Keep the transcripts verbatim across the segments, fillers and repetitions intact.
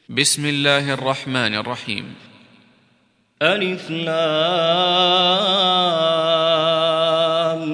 بسم الله الرحمن الرحيم. ألف لام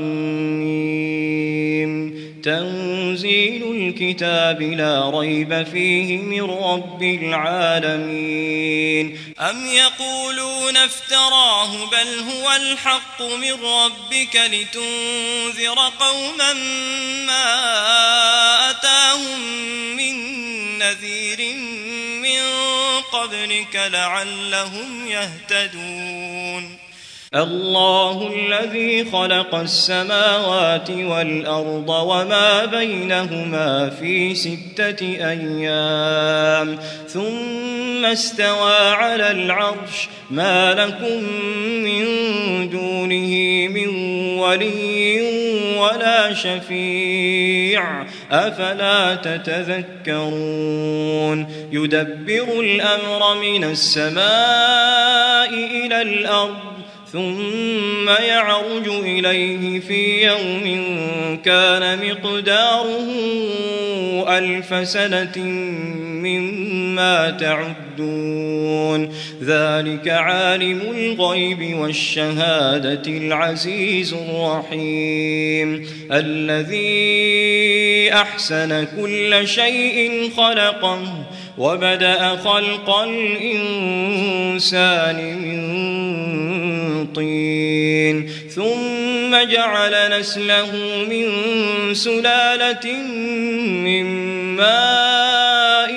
ميم. تنزيل الكتاب لا ريب فيه من رب العالمين. أم يقولون افتراه بل هو الحق من ربك لتنذر قوما ما أتاهم من نذير من قبلك لعلهم يهتدون. الله الذي خلق السماوات والأرض وما بينهما في ستة أيام ثم استوى على العرش ما لكم من دونه من ولي ولا شفيع أفلا تتذكرون. يدبر الأمر من السماء إلى الأرض ثم يعرج إليه في يوم كان مقداره ألف سنة مما تعدون. ذلك عالم الغيب والشهادة العزيز الرحيم الذي أحسن كل شيء خلقه وبدأ خلق الإنسان من طين ثم جعل نسله من سلالة من ماء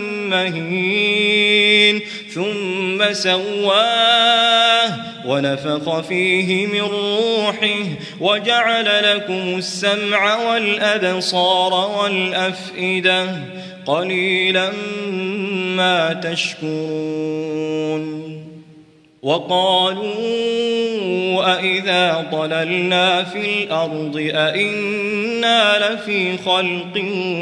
مهين ثم سواه ونفخ فيه من روحه وجعل لكم السمع والأبصار والأفئدة قليلا ما تشكرون. وقالوا أإذا ضللنا في الأرض أإنا لفي خلق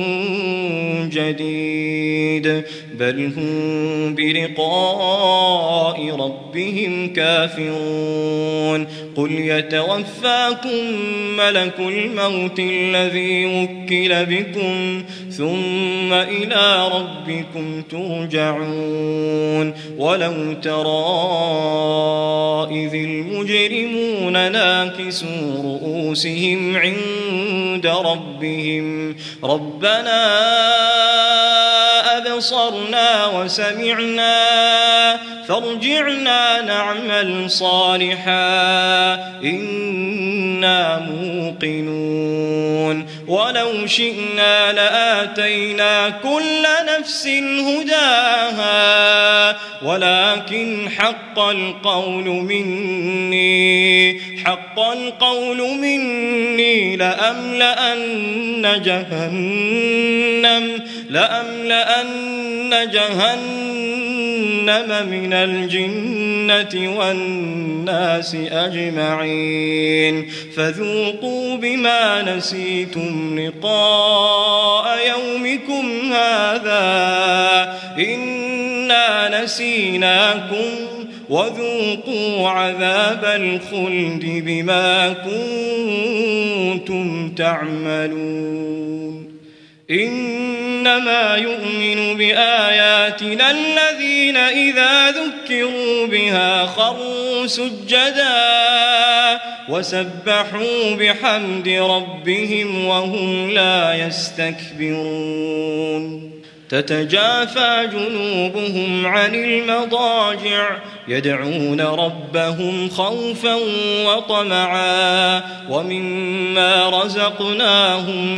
جديد بل هم بلقاء ربهم كافرون. قل يتوفاكم ملك الموت الذي وكل بكم ثم إلى ربكم ترجعون. ولو ترى إذ المجرمون ناكسوا رؤوسهم عند ربهم ربنا أبصرنا وسمعنا فارجعنا نعمل صالحا إنا موقنون. ولو شئنا لآتينا كل نفس هداها ولكن حق القول مني حق القول مني لأملأن جهنم لأملأن جهنم من الجنة والناس أجمعين. فذوقوا بما نسيتم لقاء يومكم هذا إنا نسيناكم وذوقوا عذاب الخلد بما كنتم تعملون. إنما يؤمن بآياتنا الذين إذا ذكروا بها خروا سجدا وسبحوا بحمد ربهم وهم لا يستكبرون. تتجافى جنوبهم عن المضاجع يدعون ربهم خوفا وطمعا ومما رزقناهم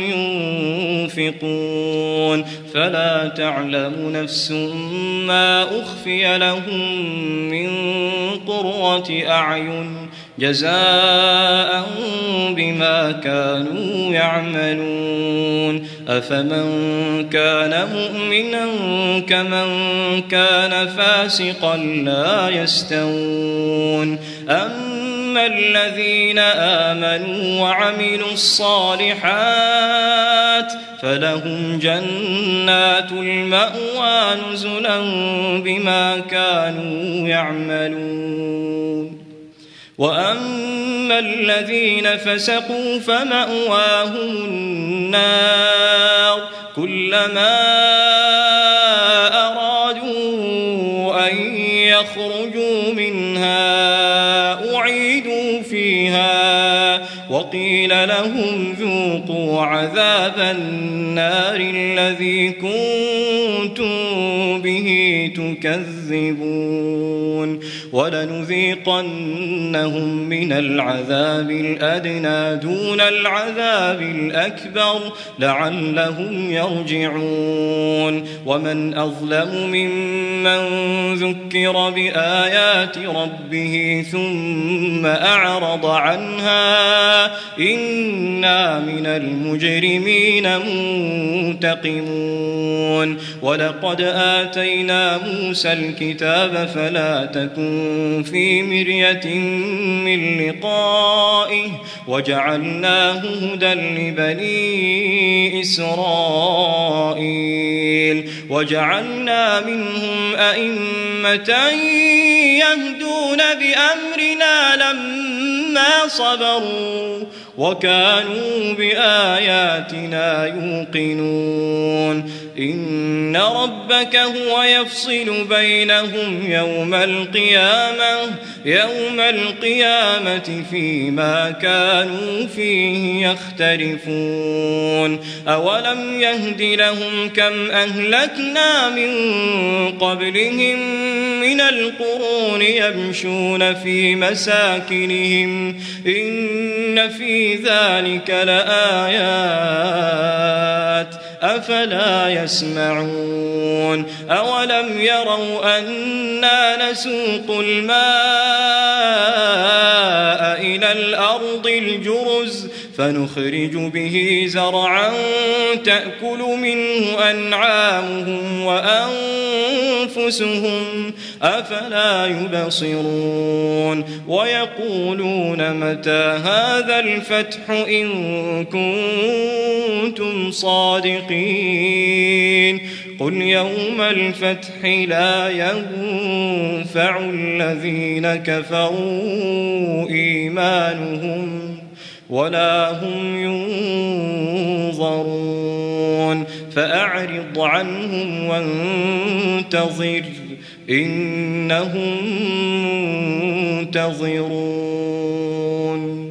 ينفقون. فلا تعلم نفس ما أخفي لهم من قرة أعين جزاء بما كانوا يعملون. أفمن كان مؤمنا كمن كان فاسقا لا يستوون. أما الذين آمنوا وعملوا الصالحات فلهم جنات المأوى نزلا بما كانوا يعملون. وأما الذين فسقوا فمأواهم النار كلما أرادوا يخرجوا منها أعيدوا فيها وقيل لهم ذوقوا عذاب النار الذي كنتم به تكذبون ولنذيقنهم من العذاب الأدنى دون العذاب الأكبر لعلهم يرجعون ومن أظلم ممن ذكر بآيات ربه ثم أعرض عنها إنا من المجرمين منتقمون ولقد آتينا موسى الكتاب فلا تكن في مرية من لقائه وجعلناه هدى لبني إسرائيل وجعلنا منهم أئمة يهدون بأمرنا لما صبروا وكانوا بآياتنا يوقنون إن ربك هو يفصل بينهم يوم القيامة يوم القيامة فيما كانوا فيه يختلفون أولم يهد لهم كم أهلكنا من قبلهم من القرون يمشون في مساكنهم إن في ذلك لآيات أفلا يسمعون أولم يروا أنا نسوق الماء إلى الأرض الجرز فنخرج به زرعا تأكل منه أنعامهم وأنفسهم أفلا يبصرون ويقولون متى هذا الفتح إن كنتم صادقين قل يوم الفتح لا ينفع الذين كفروا إيمانهم ولا هم ينظرون فأعرض عنهم وانتظر إنهم منتظرون.